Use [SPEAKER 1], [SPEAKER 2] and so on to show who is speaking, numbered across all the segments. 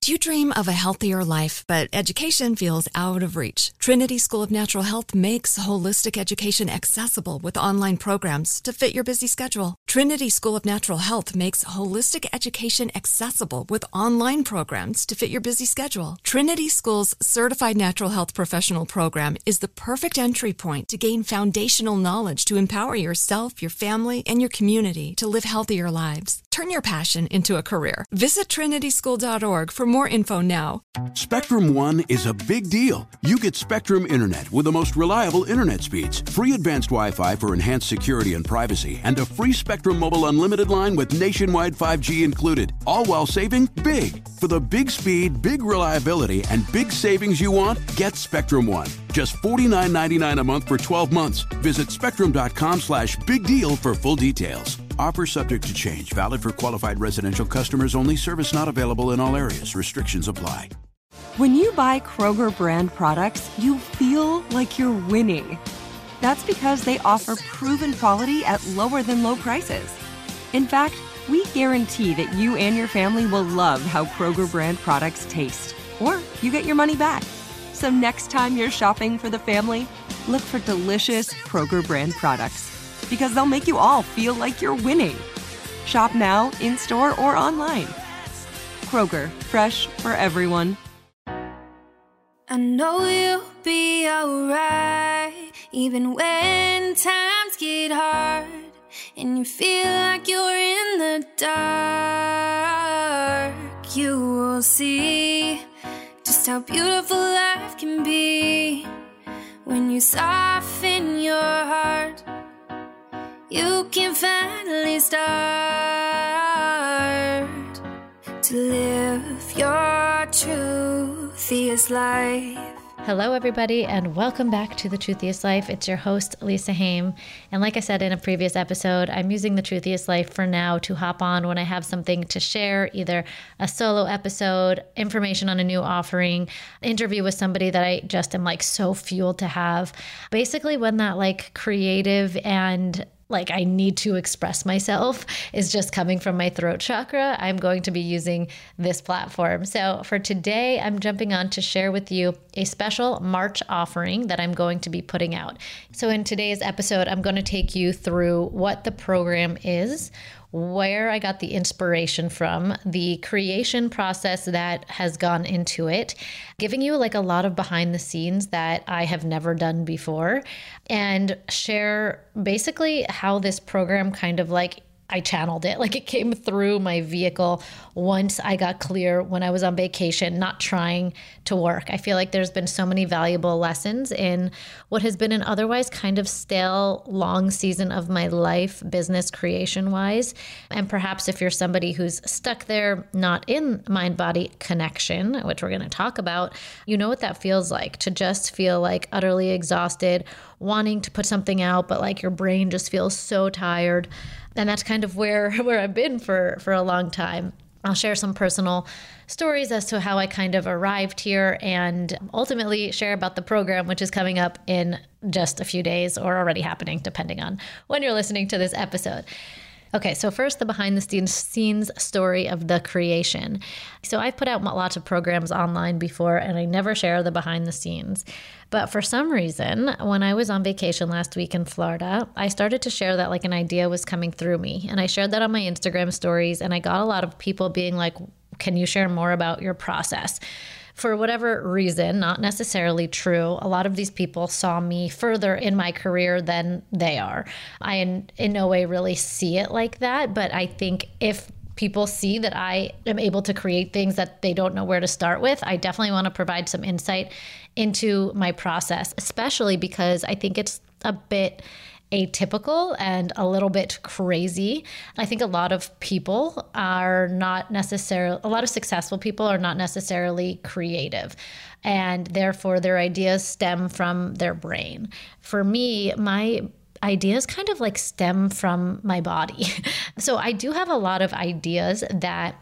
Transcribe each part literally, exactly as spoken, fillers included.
[SPEAKER 1] Do you dream of a healthier life, but education feels out of reach? Trinity School of Natural Health makes holistic education accessible with online programs to fit your busy schedule. Trinity School of Natural Health makes holistic education accessible with online programs to fit your busy schedule. Trinity School's Certified Natural Health Professional Program is the perfect entry point to gain foundational knowledge to empower yourself, your family, and your community to live healthier lives. Turn your passion into a career. Visit trinity school dot org for more info now.
[SPEAKER 2] Spectrum One is a big deal. You get Spectrum Internet with the most reliable internet speeds, free advanced Wi-Fi for enhanced security and privacy, and a free Spectrum Mobile Unlimited line with nationwide five G included, all while saving big. For the big speed, big reliability, and big savings you want, get Spectrum One. Just forty-nine ninety-nine a month for twelve months. Visit spectrum.com slash big deal for full details. Offer subject to change. Valid for qualified residential customers only. Service not available in all areas. Restrictions apply.
[SPEAKER 3] When you buy Kroger brand products, you feel like you're winning. That's because they offer proven quality at lower than low prices. In fact, we guarantee that you and your family will love how Kroger brand products taste, or you get your money back. So next time you're shopping for the family, look for delicious Kroger brand products, because they'll make you all feel like you're winning. Shop now, in-store, or online. Kroger, fresh for everyone.
[SPEAKER 4] I know you'll be alright, even when times get hard and you feel like you're in the dark. You will see just how beautiful life can be when you soften your heart. You can finally start to live your truthiest life.
[SPEAKER 5] Hello, everybody, and welcome back to The Truthiest Life. It's your host, Lisa Haim. And like I said in a previous episode, I'm using The Truthiest Life for now to hop on when I have something to share, either a solo episode, information on a new offering, interview with somebody that I just am like so fueled to have. Basically, when that like creative and like I need to express myself is just coming from my throat chakra, I'm going to be using this platform. So for today, I'm jumping on to share with you a special March offering that I'm going to be putting out. So in today's episode, I'm going to take you through what the program is, where I got the inspiration from, the creation process that has gone into it, giving you like a lot of behind the scenes that I have never done before, and share basically how this program kind of like I channeled it, like it came through my vehicle once I got clear when I was on vacation, not trying to work. I feel like there's been so many valuable lessons in what has been an otherwise kind of stale, long season of my life, business creation wise. And perhaps if you're somebody who's stuck there, not in mind-body connection, which we're going to talk about, you know what that feels like, to just feel like utterly exhausted, wanting to put something out, but like your brain just feels so tired. And that's kind of where, where I've been for, for a long time. I'll share some personal stories as to how I kind of arrived here and ultimately share about the program, which is coming up in just a few days or already happening, depending on when you're listening to this episode. Okay, so first, the behind the scenes story of the creation. So I've put out lots of programs online before, and I never share the behind the scenes. But for some reason, when I was on vacation last week in Florida, I started to share that like an idea was coming through me. And I shared that on my Instagram stories, and I got a lot of people being like, can you share more about your process? For whatever reason, not necessarily true, a lot of these people saw me further in my career than they are. I in, in no way really see it like that, but I think if people see that I am able to create things that they don't know where to start with, I definitely want to provide some insight into my process, especially because I think it's a bit atypical and a little bit crazy. I think a lot of people are not necessarily, a lot of successful people are not necessarily creative, and therefore their ideas stem from their brain. For me, my ideas kind of like stem from my body. So I do have a lot of ideas that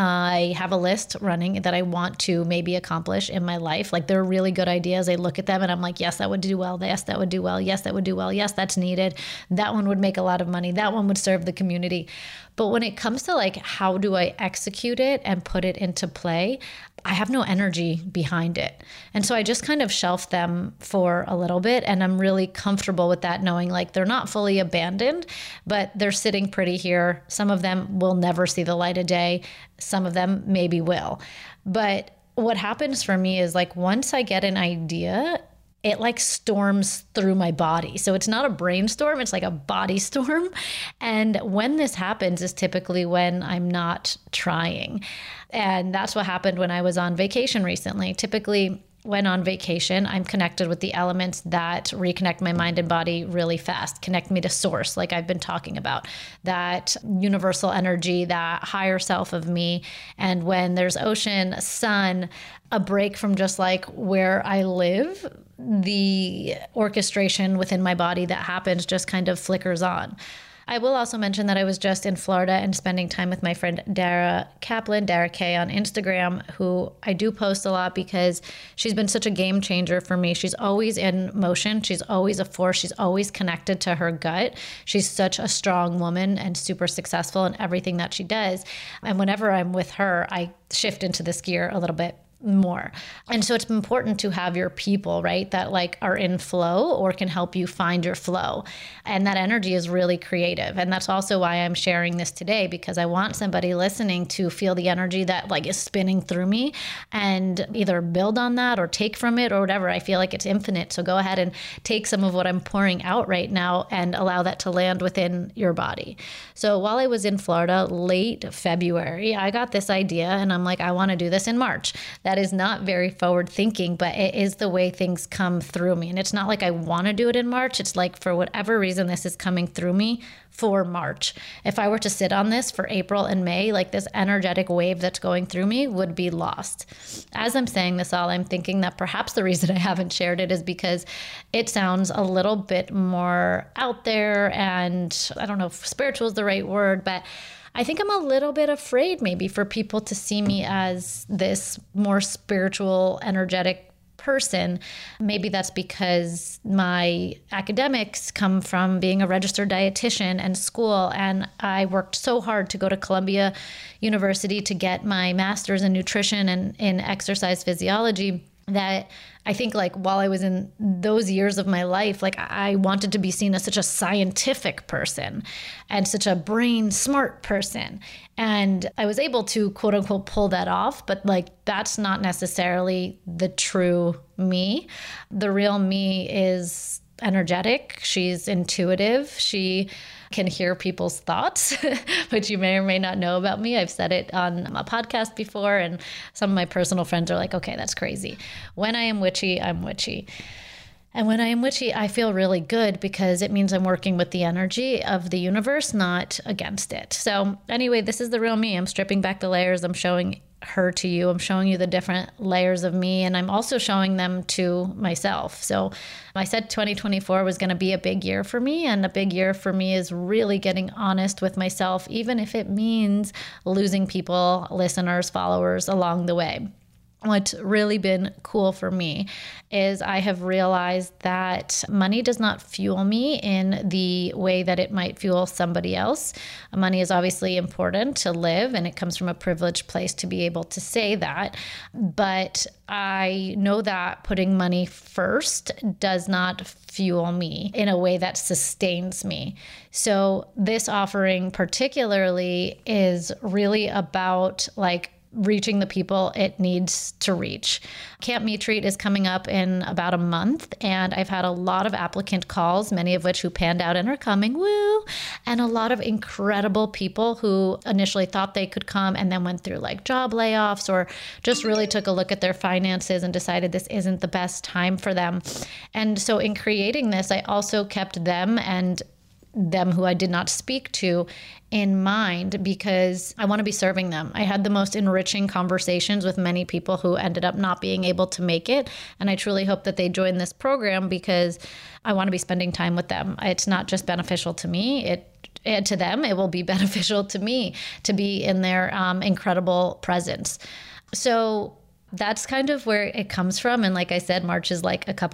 [SPEAKER 5] I have a list running that I want to maybe accomplish in my life. Like they're really good ideas. I look at them and I'm like, yes, that would do well. Yes, that would do well. Yes, that would do well. Yes, that's needed. That one would make a lot of money. That one would serve the community. But when it comes to like, how do I execute it and put it into play, I have no energy behind it. And so I just kind of shelf them for a little bit. And I'm really comfortable with that, knowing like they're not fully abandoned, but they're sitting pretty here. Some of them will never see the light of day. Some of them maybe will. But what happens for me is like, once I get an idea, it like storms through my body. So it's not a brainstorm, it's like a body storm. And when this happens is typically when I'm not trying. And that's what happened when I was on vacation recently. Typically, when on vacation, I'm connected with the elements that reconnect my mind and body really fast, connect me to source, like I've been talking about, that universal energy, that higher self of me. And when there's ocean, sun, a break from just like where I live, the orchestration within my body that happens just kind of flickers on. I will also mention that I was just in Florida and spending time with my friend Dara Kaplan, Dara K on Instagram, who I do post a lot because she's been such a game changer for me. She's always in motion. She's always a force. She's always connected to her gut. She's such a strong woman and super successful in everything that she does. And whenever I'm with her, I shift into this gear a little bit more. And so it's important to have your people, right, that like are in flow or can help you find your flow. And that energy is really creative. And that's also why I'm sharing this today, because I want somebody listening to feel the energy that like is spinning through me and either build on that or take from it or whatever. I feel like it's infinite. So go ahead and take some of what I'm pouring out right now and allow that to land within your body. So while I was in Florida late February, I got this idea and I'm like, I want to do this in March. That is not very forward thinking, but it is the way things come through me. And it's not like I want to do it in March. It's like for whatever reason, this is coming through me for March. If I were to sit on this for April and May, like this energetic wave that's going through me would be lost. As I'm saying this all, I'm thinking that perhaps the reason I haven't shared it is because it sounds a little bit more out there, and I don't know if spiritual is the right word, but I think I'm a little bit afraid maybe for people to see me as this more spiritual, energetic person. Maybe that's because my academics come from being a registered dietitian and school, and I worked so hard to go to Columbia University to get my master's in nutrition and in exercise physiology, that I think like while I was in those years of my life, like I wanted to be seen as such a scientific person and such a brain smart person. And I was able to quote unquote pull that off, but like that's not necessarily the true me. The real me is energetic. She's intuitive. She can hear people's thoughts, which you may or may not know about me. I've said it on a podcast before, and some of my personal friends are like, okay, that's crazy. When I am witchy, I'm witchy. And when I am witchy, I feel really good because it means I'm working with the energy of the universe, not against it. So anyway, this is the real me. I'm stripping back the layers. I'm showing her to you. I'm showing you the different layers of me, and I'm also showing them to myself. So I said twenty twenty-four was going to be a big year for me, and a big year for me is really getting honest with myself, even if it means losing people, listeners, followers along the way. What's really been cool for me is I have realized that money does not fuel me in the way that it might fuel somebody else. Money is obviously important to live, and it comes from a privileged place to be able to say that. But I know that putting money first does not fuel me in a way that sustains me. So this offering particularly is really about like reaching the people it needs to reach. Camp Meet Treat is coming up in about a month, and I've had a lot of applicant calls, many of which who panned out and are coming, woo, and a lot of incredible people who initially thought they could come and then went through like job layoffs or just really took a look at their finances and decided this isn't the best time for them. And so in creating this, I also kept them and them who I did not speak to in mind, because I want to be serving them. I had the most enriching conversations with many people who ended up not being able to make it. And I truly hope that they join this program because I want to be spending time with them. It's not just beneficial to me. It And to them, it will be beneficial to me to be in their um, incredible presence. So that's kind of where it comes from. And like I said, March is like a couple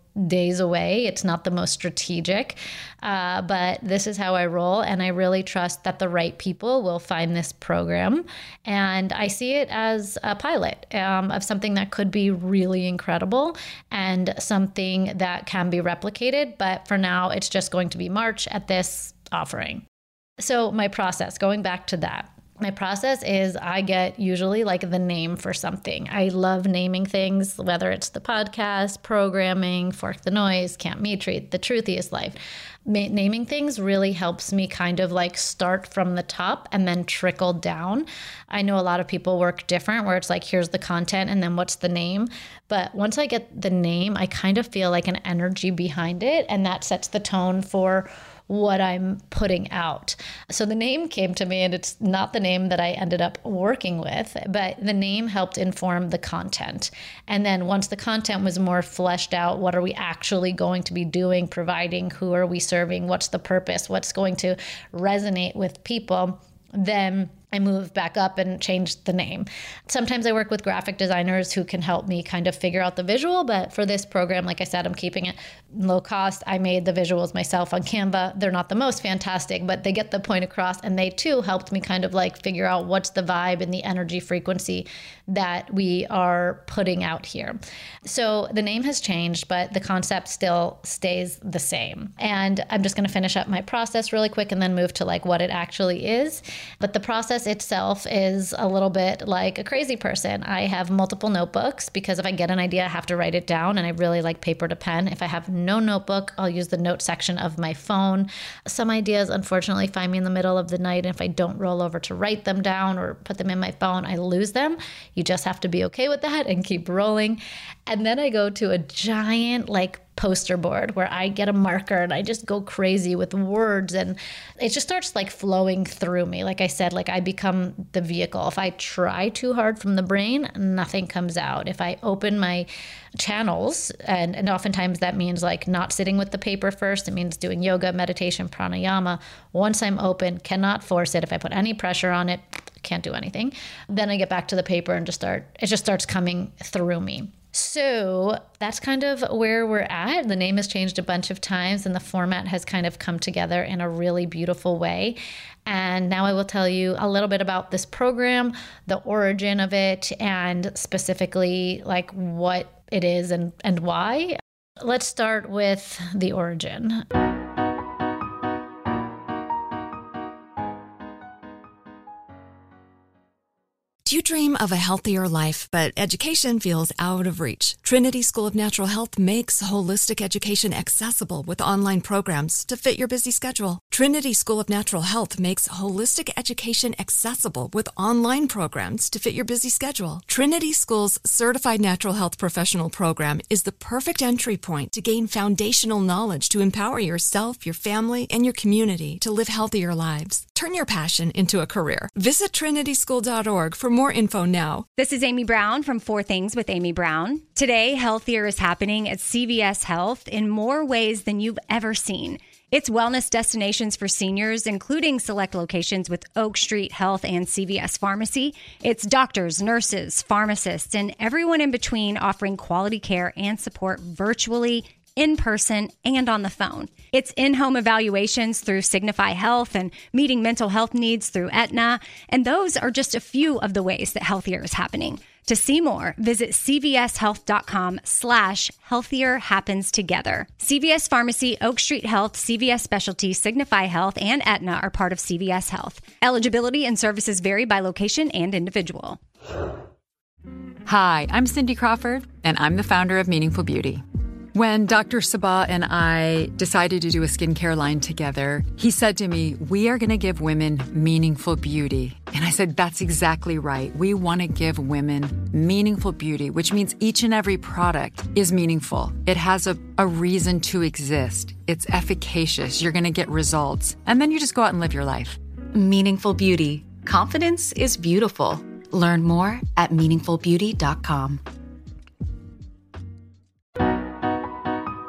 [SPEAKER 5] days away. It's not the most strategic, uh, but this is how I roll. And I really trust that the right people will find this program. And I see it as a pilot um, of something that could be really incredible and something that can be replicated. But for now, it's just going to be March at this offering. So my process, going back to that. My process is I get usually like the name for something. I love naming things, whether it's the podcast, programming, Fork the Noise, Camp Meat Treat, The Truthiest Life. Ma- naming things really helps me kind of like start from the top and then trickle down. I know a lot of people work different where it's like, here's the content and then what's the name. But once I get the name, I kind of feel like an energy behind it, and that sets the tone for what I'm putting out. So the name came to me, and it's not the name that I ended up working with, but the name helped inform the content. And then once the content was more fleshed out, what are we actually going to be doing, providing, who are we serving, what's the purpose, what's going to resonate with people, then I move back up and change the name. Sometimes I work with graphic designers who can help me kind of figure out the visual, but for this program, like I said, I'm keeping it low cost. I made the visuals myself on Canva. They're not the most fantastic, but they get the point across, and they too helped me kind of like figure out what's the vibe and the energy frequency that we are putting out here. So the name has changed, but the concept still stays the same. And I'm just going to finish up my process really quick and then move to like what it actually is. But the process itself is a little bit like a crazy person. I have multiple notebooks because if I get an idea, I have to write it down, and I really like paper to pen. If I have no notebook, I'll use the note section of my phone. Some ideas, unfortunately, find me in the middle of the night, and if I don't roll over to write them down or put them in my phone, I lose them. You just have to be okay with that and keep rolling. And then I go to a giant like poster board where I get a marker and I just go crazy with words, and it just starts like flowing through me. Like I said, like I become the vehicle. If I try too hard from the brain, nothing comes out. If I open my channels, and, and oftentimes that means like not sitting with the paper first, it means doing yoga, meditation, pranayama. Once I'm open, cannot force it. If I put any pressure on it, can't do anything. Then I get back to the paper and just start, it just starts coming through me. So that's kind of where we're at. The name has changed a bunch of times, and the format has kind of come together in a really beautiful way. And now I will tell you a little bit about this program, the origin of it, and specifically like what it is and, and why. Let's start with the origin.
[SPEAKER 1] Do you dream of a healthier life, but education feels out of reach? Trinity School of Natural Health makes holistic education accessible with online programs to fit your busy schedule. Trinity School of Natural Health makes holistic education accessible with online programs to fit your busy schedule. Trinity School's Certified Natural Health Professional Program is the perfect entry point to gain foundational knowledge to empower yourself, your family, and your community to live healthier lives. Turn your passion into a career. Visit trinity school dot org for more info now.
[SPEAKER 6] This is Amy Brown from Four Things with Amy Brown. Today, healthier is happening at C V S Health in more ways than you've ever seen. It's wellness destinations for seniors, including select locations with Oak Street Health and C V S Pharmacy. It's doctors, nurses, pharmacists, and everyone in between offering quality care and support virtually, in person, and on the phone. It's in-home evaluations through Signify Health and meeting mental health needs through Aetna. And those are just a few of the ways that healthier is happening. To see more, visit cvshealth.com slash healthier happens together. C V S Pharmacy, Oak Street Health, C V S Specialty, Signify Health, and Aetna are part of C V S Health. Eligibility and services vary by location and individual.
[SPEAKER 7] Hi, I'm Cindy Crawford, and I'm the founder of Meaningful Beauty. When Doctor Sabah and I decided to do a skincare line together, he said to me, we are going to give women meaningful beauty. And I said, that's exactly right. We want to give women meaningful beauty, which means each and every product is meaningful. It has a, a reason to exist. It's efficacious. You're going to get results. And then you just go out and live your life.
[SPEAKER 8] Meaningful Beauty. Confidence is beautiful. Learn more at meaningful beauty dot com.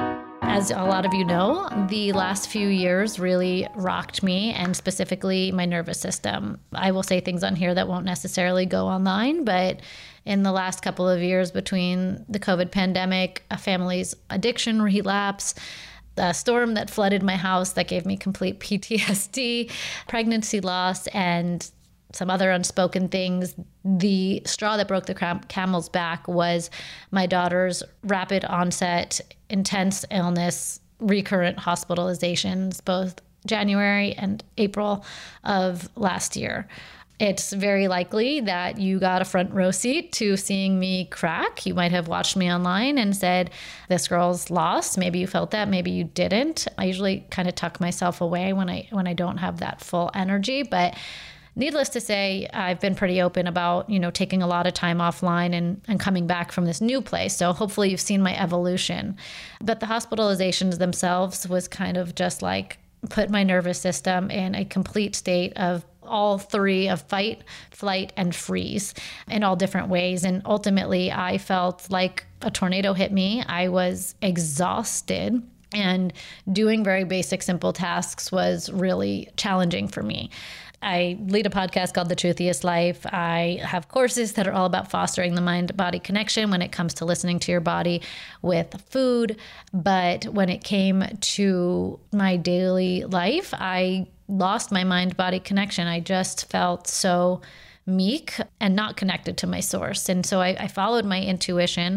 [SPEAKER 5] As a lot of you know, the last few years really rocked me, and specifically my nervous system. I will say things on here that won't necessarily go online, but in the last couple of years between the COVID pandemic, a family's addiction relapse, a storm that flooded my house that gave me complete P T S D, pregnancy loss, and some other unspoken things, the straw that broke the cam- camel's back was my daughter's rapid onset, intense illness, recurrent hospitalizations, both January and April of last year. It's very likely that you got a front row seat to seeing me crack. You might have watched me online and said, this girl's lost. Maybe you felt that, maybe you didn't. I usually kind of tuck myself away when I when I don't have that full energy, but needless to say, I've been pretty open about, you know, taking a lot of time offline and, and coming back from this new place. So hopefully you've seen my evolution. But the hospitalizations themselves was kind of just like put my nervous system in a complete state of all three of fight, flight, and freeze in all different ways. And ultimately, I felt like a tornado hit me. I was exhausted, and doing very basic, simple tasks was really challenging for me. I lead a podcast called The Truthiest Life. I have courses that are all about fostering the mind-body connection when it comes to listening to your body with food. But when it came to my daily life, I lost my mind-body connection. I just felt so meek and not connected to my source. And so I, I followed my intuition,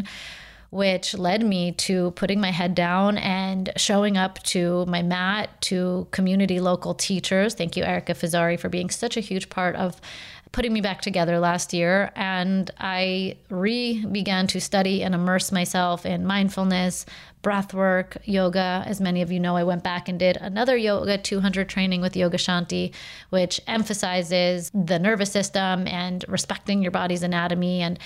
[SPEAKER 5] which led me to putting my head down and showing up to my mat, to community local teachers. Thank you, Erica Fazzari, for being such a huge part of putting me back together last year. And I re-began to study and immerse myself in mindfulness, breath work, yoga. As many of you know, I went back and did another Yoga two hundred training with Yoga Shanti, which emphasizes the nervous system and respecting your body's anatomy, and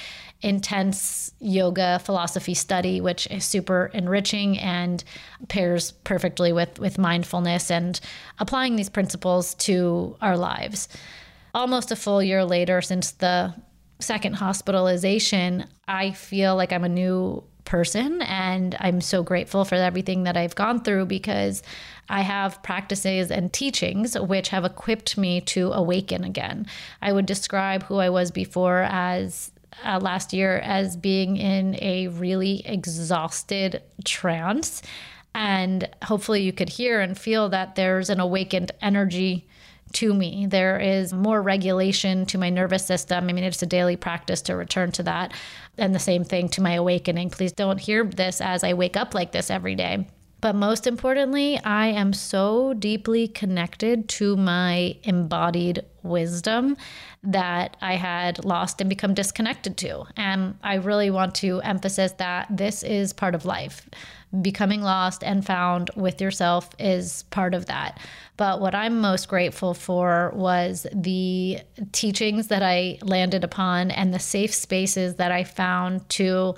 [SPEAKER 5] intense yoga philosophy study, which is super enriching and pairs perfectly with, with mindfulness and applying these principles to our lives. Almost a full year later, since the second hospitalization, I feel like I'm a new person, and I'm so grateful for everything that I've gone through, because I have practices and teachings which have equipped me to awaken again. I would describe who I was before as uh, last year as being in a really exhausted trance. And hopefully you could hear and feel that there's an awakened energy to me. There is more regulation to my nervous system. I mean, it's a daily practice to return to that. And the same thing to my awakening. Please don't hear this as I wake up like this every day. But most importantly, I am so deeply connected to my embodied wisdom that I had lost and become disconnected to. And I really want to emphasize that this is part of life. Becoming lost and found with yourself is part of that. But what I'm most grateful for was the teachings that I landed upon and the safe spaces that I found to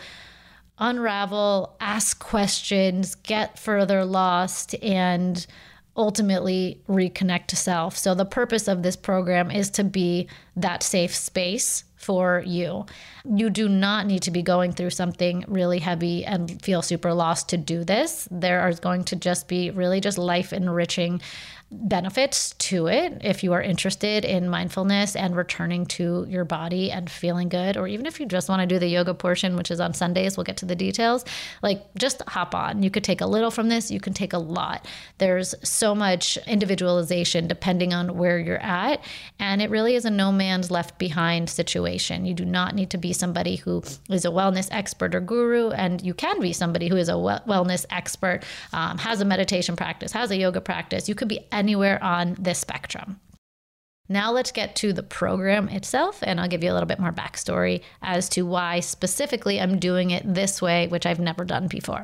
[SPEAKER 5] unravel, ask questions, get further lost, and ultimately reconnect to self. So the purpose of this program is to be that safe space for you. You do not need to be going through something really heavy and feel super lost to do this. There are going to just be really just life enriching benefits to it if you are interested in mindfulness and returning to your body and feeling good, or even if you just want to do the yoga portion, which is on Sundays, we'll get to the details, like just hop on. You could take a little from this, you can take a lot. There's so much individualization depending on where you're at, and it really is a no man's left behind situation. You do not need to be somebody who is a wellness expert or guru, and you can be somebody who is a wellness expert, um, has a meditation practice, has a yoga practice. You could be anywhere on this spectrum. Now let's get to the program itself, and I'll give you a little bit more backstory as to why specifically I'm doing it this way, which I've never done before.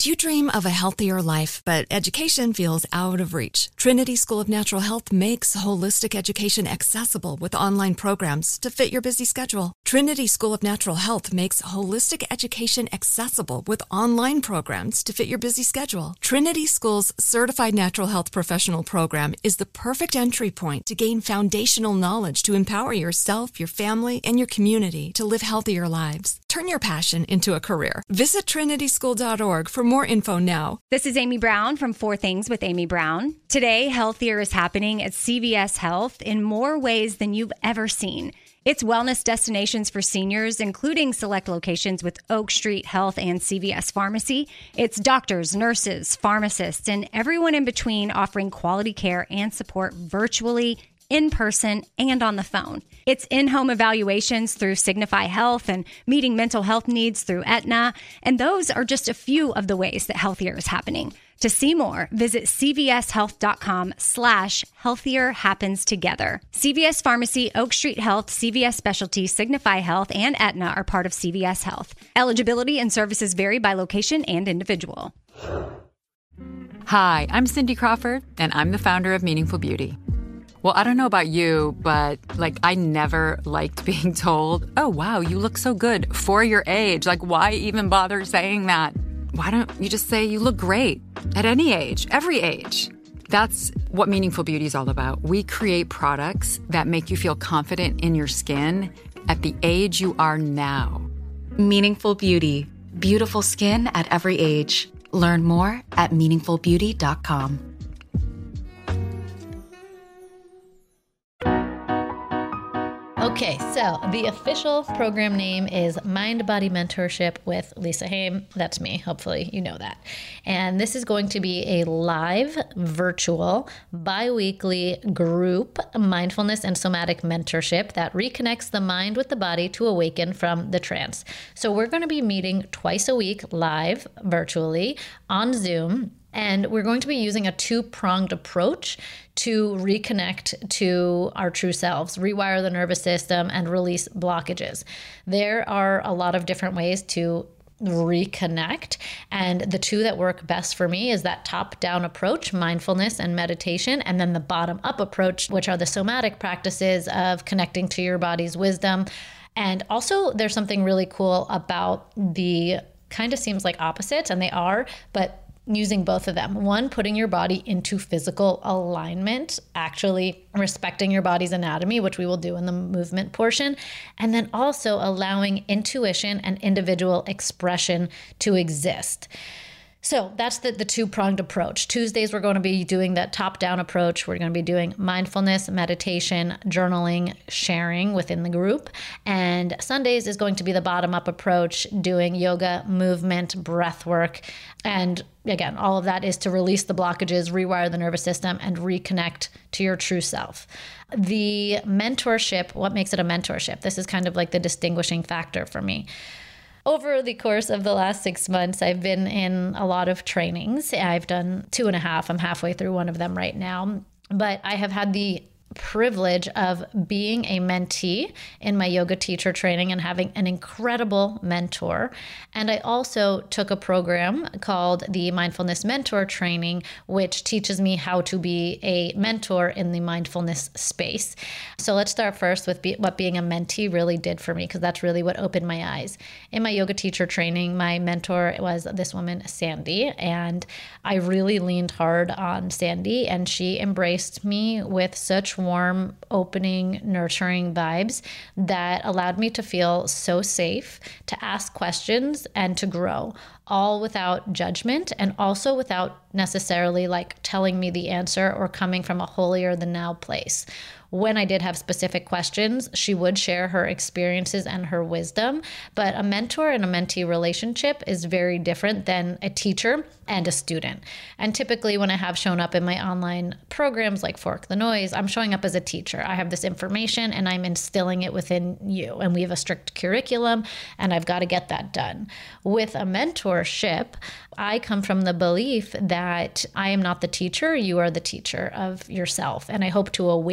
[SPEAKER 1] Do you dream of a healthier life, but education feels out of reach? Trinity School of Natural Health makes holistic education accessible with online programs to fit your busy schedule. Trinity School of Natural Health makes holistic education accessible with online programs to fit your busy schedule. Trinity School's Certified Natural Health Professional Program is the perfect entry point to gain foundational knowledge to empower yourself, your family, and your community to live healthier lives. Turn your passion into a career. Visit trinity school dot org for more info now.
[SPEAKER 6] This is Amy Brown from Four Things with Amy Brown. Today, healthier is happening at C V S Health in more ways than you've ever seen. It's wellness destinations for seniors, including select locations with Oak Street Health and C V S Pharmacy. It's doctors, nurses, pharmacists, and everyone in between offering quality care and support virtually, in person, and on the phone. It's in-home evaluations through Signify Health and meeting mental health needs through Aetna. And those are just a few of the ways that healthier is happening. To see more, visit cvshealth.com slash healthier happens together. C V S Pharmacy, Oak Street Health, C V S Specialty, Signify Health, and Aetna are part of C V S Health. Eligibility and services vary by location and individual.
[SPEAKER 7] Hi, I'm Cindy Crawford, and I'm the founder of Meaningful Beauty. Well, I don't know about you, but like I never liked being told, oh, wow, you look so good for your age. Like, why even bother saying that? Why don't you just say you look great at any age, every age? That's what Meaningful Beauty is all about. We create products that make you feel confident in your skin at the age you are now.
[SPEAKER 8] Meaningful Beauty. Beautiful skin at every age. Learn more at meaningful beauty dot com.
[SPEAKER 5] Okay, so the official program name is Mind Body Mentorship with Lisa Haim. That's me. Hopefully you know that. And this is going to be a live, virtual, bi-weekly group mindfulness and somatic mentorship that reconnects the mind with the body to awaken from the trance. So we're going to be meeting twice a week live, virtually, on Zoom. And we're going to be using a two-pronged approach to reconnect to our true selves, rewire the nervous system, and release blockages. There are a lot of different ways to reconnect. And the two that work best for me is that top-down approach, mindfulness and meditation, and then the bottom-up approach, which are the somatic practices of connecting to your body's wisdom. And also there's something really cool about the kind of seems like opposites, and they are, but using both of them. One, putting your body into physical alignment, actually respecting your body's anatomy, which we will do in the movement portion, and then also allowing intuition and individual expression to exist. So that's the, the two-pronged approach. Tuesdays, we're going to be doing that top-down approach. We're going to be doing mindfulness, meditation, journaling, sharing within the group. And Sundays is going to be the bottom-up approach, doing yoga, movement, breath work. And again, all of that is to release the blockages, rewire the nervous system, and reconnect to your true self. The mentorship, what makes it a mentorship? This is kind of like the distinguishing factor for me. Over the course of the last six months, I've been in a lot of trainings. I've done two and a half. I'm halfway through one of them right now. But I have had the privilege of being a mentee in my yoga teacher training and having an incredible mentor. And I also took a program called the Mindfulness Mentor Training, which teaches me how to be a mentor in the mindfulness space. So let's start first with be- what being a mentee really did for me, because that's really what opened my eyes. In my yoga teacher training, my mentor was this woman, Sandy, and I really leaned hard on Sandy, and she embraced me with such warm, opening, nurturing vibes that allowed me to feel so safe to ask questions and to grow, all without judgment and also without necessarily like telling me the answer or coming from a holier than thou place. When I did have specific questions, she would share her experiences and her wisdom, but a mentor and a mentee relationship is very different than a teacher and a student. And typically when I have shown up in my online programs like Fork the Noise, I'm showing up as a teacher. I have this information and I'm instilling it within you. And we have a strict curriculum and I've got to get that done. With a mentorship, I come from the belief that I am not the teacher, you are the teacher of yourself. And I hope to awaken that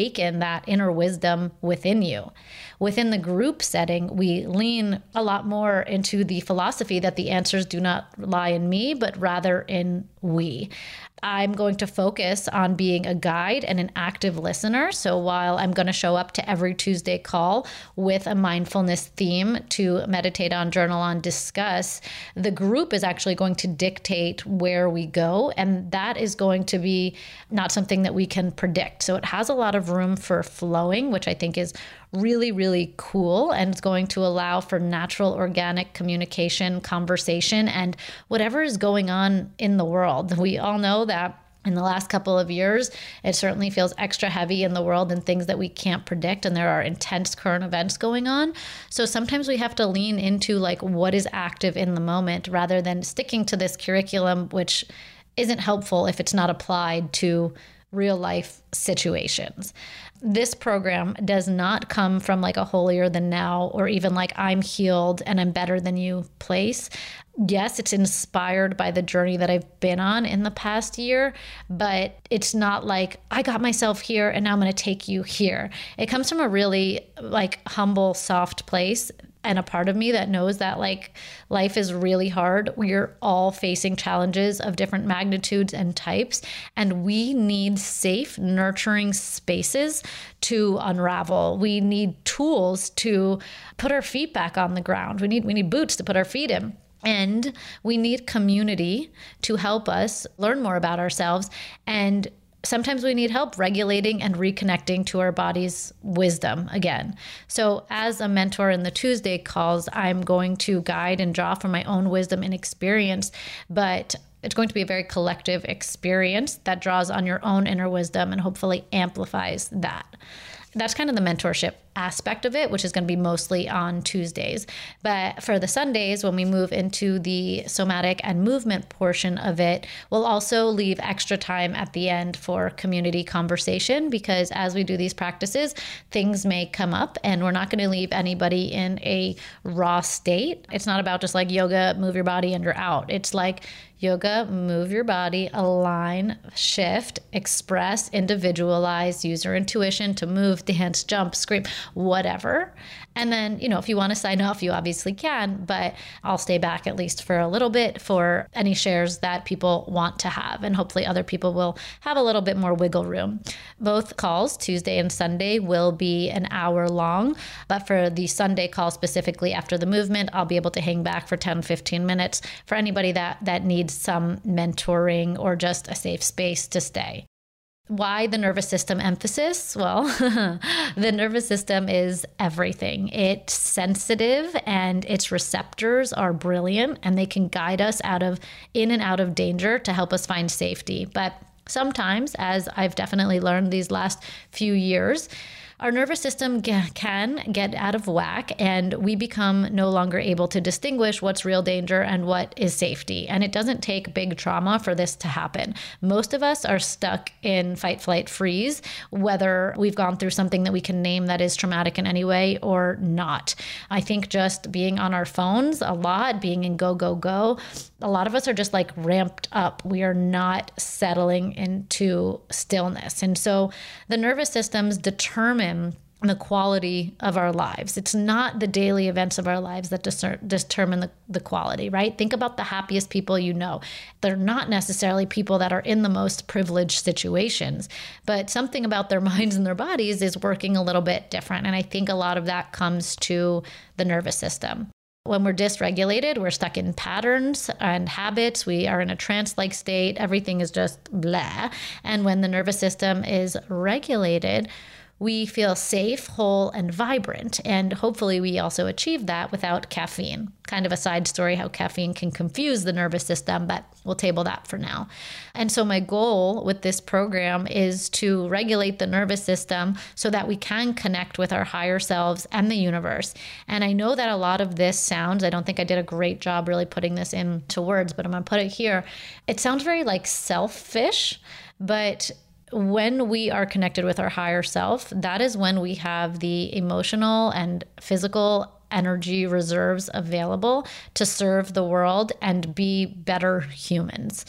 [SPEAKER 5] that inner wisdom within you. Within the group setting, we lean a lot more into the philosophy that the answers do not lie in me, but rather in we. I'm going to focus on being a guide and an active listener. So while I'm going to show up to every Tuesday call with a mindfulness theme to meditate on, journal on, discuss, the group is actually going to dictate where we go. And that is going to be not something that we can predict. So it has a lot of room for flowing, which I think is really, really cool. And it's going to allow for natural, organic communication, conversation, and whatever is going on in the world. We all know that in the last couple of years, it certainly feels extra heavy in the world and things that we can't predict. And there are intense current events going on. So sometimes we have to lean into like what is active in the moment rather than sticking to this curriculum, which isn't helpful if it's not applied to real life situations. This program does not come from like a holier than now or even like I'm healed and I'm better than you place. Yes, it's inspired by the journey that I've been on in the past year, but it's not like I got myself here and now I'm going to take you here. It comes from a really like humble, soft place. And a part of me that knows that like life is really hard. We're all facing challenges of different magnitudes and types, and we need safe, nurturing spaces to unravel. We need tools to put our feet back on the ground. We need we need boots to put our feet in. And we need community to help us learn more about ourselves. And sometimes we need help regulating and reconnecting to our body's wisdom again. So as a mentor in the Tuesday calls, I'm going to guide and draw from my own wisdom and experience, but it's going to be a very collective experience that draws on your own inner wisdom and hopefully amplifies that. That's kind of the mentorship aspect of it, which is going to be mostly on Tuesdays. But for the Sundays, when we move into the somatic and movement portion of it, we'll also leave extra time at the end for community conversation, because as we do these practices, things may come up and we're not going to leave anybody in a raw state. It's not about just like yoga, move your body and you're out. It's like yoga, move your body, align, shift, express, individualize, use your intuition to move, dance, jump, scream, whatever. And then, you know, if you want to sign off, you obviously can, but I'll stay back at least for a little bit for any shares that people want to have. And hopefully other people will have a little bit more wiggle room. Both calls, Tuesday and Sunday, will be an hour long. But for the Sunday call specifically after the movement, I'll be able to hang back for ten, fifteen minutes for anybody that, that needs some mentoring or just a safe space to stay. Why the nervous system emphasis? Well, the nervous system is everything. It's sensitive and its receptors are brilliant and they can guide us out of in and out of danger to help us find safety. But sometimes, as I've definitely learned these last few years, our nervous system can get out of whack and we become no longer able to distinguish what's real danger and what is safety. And it doesn't take big trauma for this to happen. Most of us are stuck in fight, flight, freeze, whether we've gone through something that we can name that is traumatic in any way or not. I think just being on our phones a lot, being in go, go, go, a lot of us are just like ramped up. We are not settling into stillness. And so the nervous systems determine the quality of our lives. It's not the daily events of our lives that discer- determine the, the quality, right? Think about the happiest people you know. They're not necessarily people that are in the most privileged situations, but something about their minds and their bodies is working a little bit different. And I think a lot of that comes to the nervous system. When we're dysregulated, we're stuck in patterns and habits. We are in a trance-like state. Everything is just blah. And when the nervous system is regulated, we feel safe, whole, and vibrant. And hopefully we also achieve that without caffeine. Kind of a side story how caffeine can confuse the nervous system, but we'll table that for now. And so my goal with this program is to regulate the nervous system so that we can connect with our higher selves and the universe. And I know that a lot of this sounds, I don't think I did a great job really putting this into words, but I'm going to put it here. It sounds very like selfish, but when we are connected with our higher self, that is when we have the emotional and physical energy reserves available to serve the world and be better humans.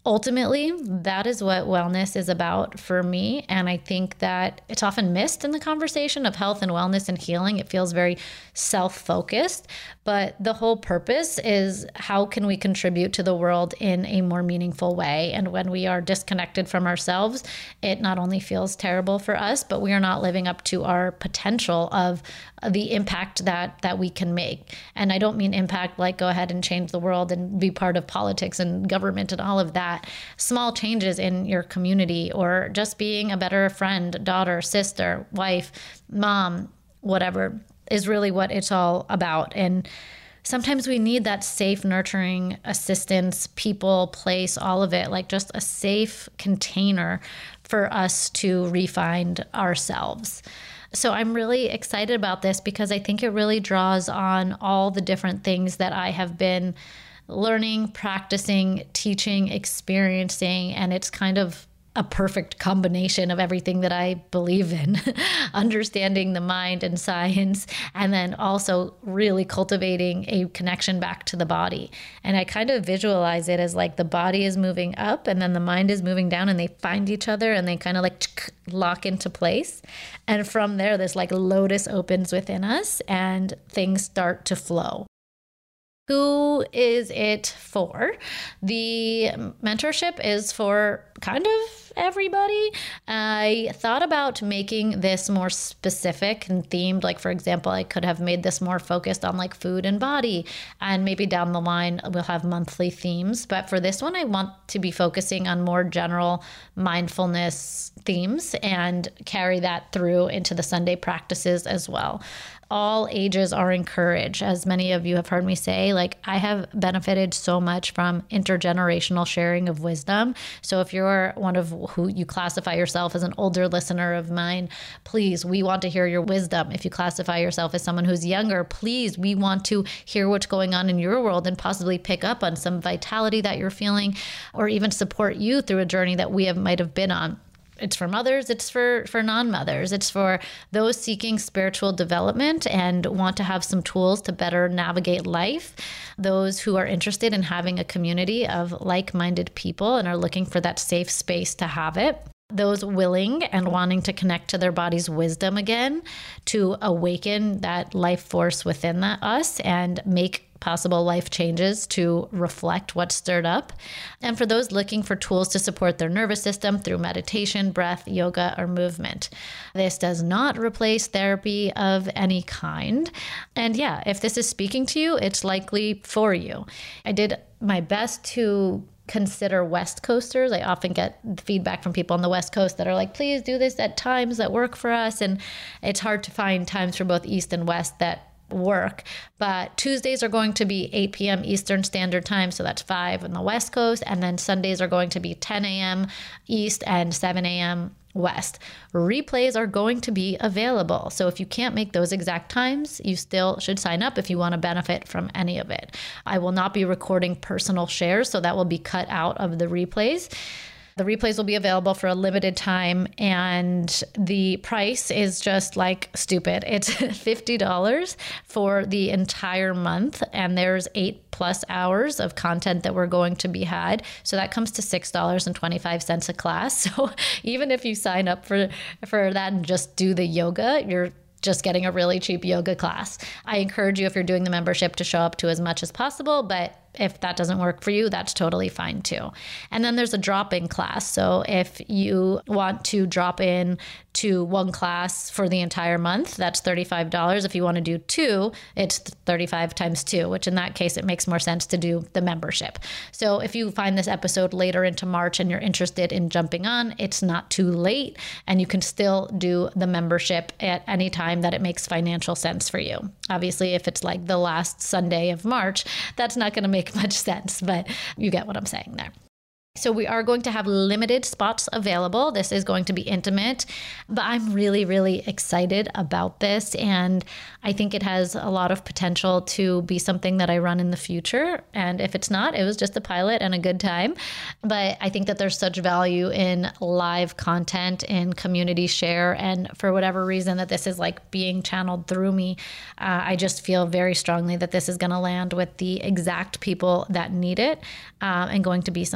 [SPEAKER 5] ultimately, that is what wellness is about for me. And I think that it's often missed in the conversation of health and wellness and healing. It feels very self-focused, but the whole purpose is how can we contribute to the world in a more meaningful way? And when we are disconnected from ourselves, it not only feels terrible for us, but we are not living up to our potential of the impact that that we can make. And I don't mean impact like go ahead and change the world and be part of politics and government and all of that. Small changes in your community, or just being a better friend, daughter, sister, wife, mom, whatever, is really what it's all about. And sometimes we need that safe, nurturing assistance, people, place, all of it, like just a safe container for us to re-find ourselves. So I'm really excited about this because I think it really draws on all the different things that I have been learning, practicing, teaching, experiencing, and it's kind of a perfect combination of everything that I believe in, understanding the mind and science, and then also really cultivating a connection back to the body. And I kind of visualize it as like the body is moving up and then the mind is moving down, and they find each other and they kind of like lock into place. And from there, this like lotus opens within us and things start to flow. Who is it for? The mentorship is for kind of everybody. I thought about making this more specific and themed. Like, for example, I could have made this more focused on like food and body, and maybe down the line we'll have monthly themes. But for this one, I want to be focusing on more general mindfulness themes and carry that through into the Sunday practices as well. All ages are encouraged. As many of you have heard me say, like I have benefited so much from intergenerational sharing of wisdom. So if you're one of who you classify yourself as an older listener of mine, please, we want to hear your wisdom. If you classify yourself as someone who's younger, please, we want to hear what's going on in your world and possibly pick up on some vitality that you're feeling, or even support you through a journey that we have might have been on. It's for mothers, it's for, for non-mothers, it's for those seeking spiritual development and want to have some tools to better navigate life, those who are interested in having a community of like-minded people and are looking for that safe space to have it, those willing and wanting to connect to their body's wisdom again, to awaken that life force within that us and make possible life changes to reflect what's stirred up. And for those looking for tools to support their nervous system through meditation, breath, yoga, or movement. This does not replace therapy of any kind. And yeah, if this is speaking to you, it's likely for you. I did my best to consider West Coasters. I often get feedback from people on the West Coast that are like, please do this at times that work for us. And it's hard to find times for both East and West that work. But Tuesdays are going to be eight p.m. Eastern Standard Time, so that's five on the West Coast. And then Sundays are going to be ten a.m. East and seven a.m. West. Replays are going to be available. So if you can't make those exact times, you still should sign up if you want to benefit from any of it. I will not be recording personal shares, so that will be cut out of the replays. The replays will be available for a limited time, and the price is just like stupid. It's fifty dollars for the entire month, and there's eight plus hours of content that we're going to be had. So that comes to six dollars and twenty-five cents a class. So even if you sign up for, for that and just do the yoga, you're just getting a really cheap yoga class. I encourage you, if you're doing the membership, to show up to as much as possible, but if that doesn't work for you, that's totally fine too. And then there's a drop-in class. So if you want to drop in to one class for the entire month, that's thirty-five dollars. If you want to do two, it's thirty-five times two, which in that case, it makes more sense to do the membership. So if you find this episode later into March and you're interested in jumping on, it's not too late, and you can still do the membership at any time that it makes financial sense for you. Obviously, if it's like the last Sunday of March, that's not going to make much sense, but you get what I'm saying there. So we are going to have limited spots available. This is going to be intimate, but I'm really, really excited about this. And I think it has a lot of potential to be something that I run in the future. And if it's not, it was just a pilot and a good time. But I think that there's such value in live content, in community share. And for whatever reason that this is like being channeled through me, uh, I just feel very strongly that this is going to land with the exact people that need it, uh, and going to be something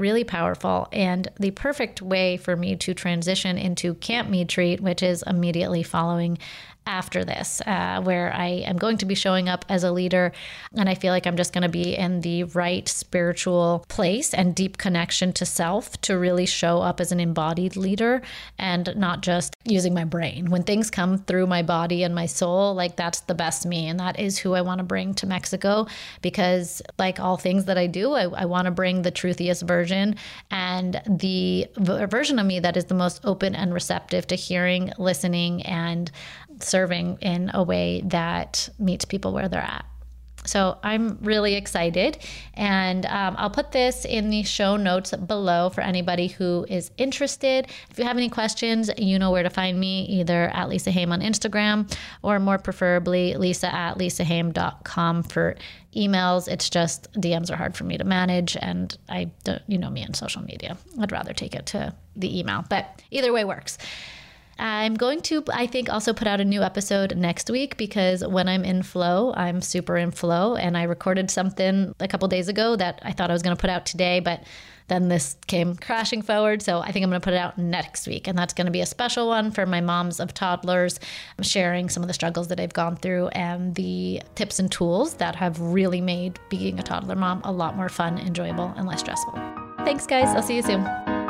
[SPEAKER 5] really powerful and the perfect way for me to transition into Camp Mead Treat, which is immediately following after this, uh, where I am going to be showing up as a leader. And I feel like I'm just going to be in the right spiritual place and deep connection to self to really show up as an embodied leader and not just using my brain. When things come through my body and my soul, like that's the best me. And that is who I want to bring to Mexico, because like all things that I do, I, I want to bring the truthiest version and the v- version of me that is the most open and receptive to hearing, listening, and serving in a way that meets people where they're at. So I'm really excited, and um, I'll put this in the show notes below for anybody who is interested. If you have any questions, you know where to find me, either at Lisa Haim on Instagram or more preferably Lisa at lisa haim dot com for emails. It's just D Ms are hard for me to manage, and I don't, you know me on social media. I'd rather take it to the email, but either way works. I'm going to, I think, also put out a new episode next week, because when I'm in flow, I'm super in flow. And I recorded something a couple days ago that I thought I was going to put out today, but then this came crashing forward. So I think I'm going to put it out next week. And that's going to be a special one for my moms of toddlers. I'm sharing some of the struggles that I've gone through and the tips and tools that have really made being a toddler mom a lot more fun, enjoyable, and less stressful. Thanks, guys. I'll see you soon.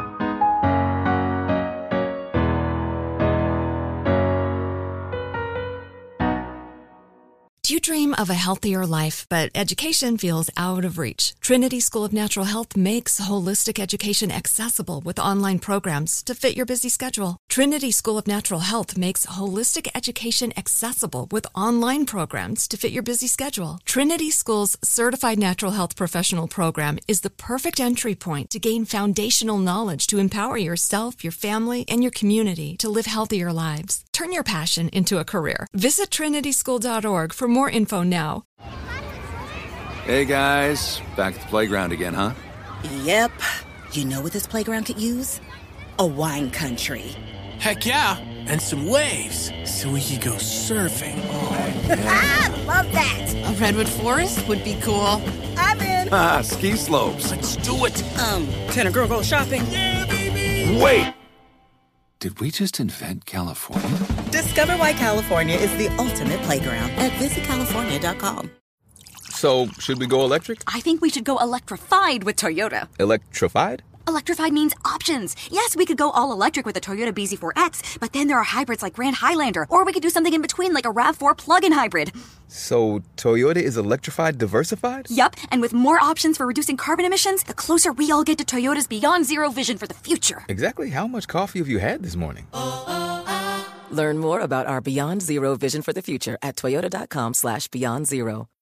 [SPEAKER 1] Do you dream of a healthier life, but education feels out of reach? Trinity School of Natural Health makes holistic education accessible with online programs to fit your busy schedule. Trinity School of Natural Health makes holistic education accessible with online programs to fit your busy schedule. Trinity School's Certified Natural Health Professional Program is the perfect entry point to gain foundational knowledge to empower yourself, your family, and your community to live healthier lives. Turn your passion into a career. Visit trinity school dot org for more info now.
[SPEAKER 9] Hey guys, back at the playground again, huh?
[SPEAKER 10] Yep. You know what this playground could use? A wine country.
[SPEAKER 11] Heck yeah, and some waves so we could go surfing.
[SPEAKER 9] Oh, yeah.
[SPEAKER 10] Ah, love that.
[SPEAKER 12] A redwood forest would be cool.
[SPEAKER 10] I'm in.
[SPEAKER 9] Ah, ski slopes.
[SPEAKER 11] Let's do it.
[SPEAKER 10] Um, can a girl go shopping?
[SPEAKER 11] Yeah, baby.
[SPEAKER 9] Wait! Did we just invent California?
[SPEAKER 10] Discover why California is the ultimate playground at visit california dot com.
[SPEAKER 13] So, should we go electric?
[SPEAKER 8] I think we should go electrified with Toyota.
[SPEAKER 13] Electrified?
[SPEAKER 8] Electrified means options. Yes, we could go all electric with a Toyota B Z four X, but then there are hybrids like Grand Highlander, or we could do something in between like a RAV four plug-in hybrid.
[SPEAKER 13] So, Toyota is electrified diversified?
[SPEAKER 8] Yup, and with more options for reducing carbon emissions, the closer we all get to Toyota's Beyond Zero vision for the future.
[SPEAKER 13] Exactly how much coffee have you had this morning?
[SPEAKER 14] Learn more about our Beyond Zero vision for the future at toyota dot com slash beyond zero.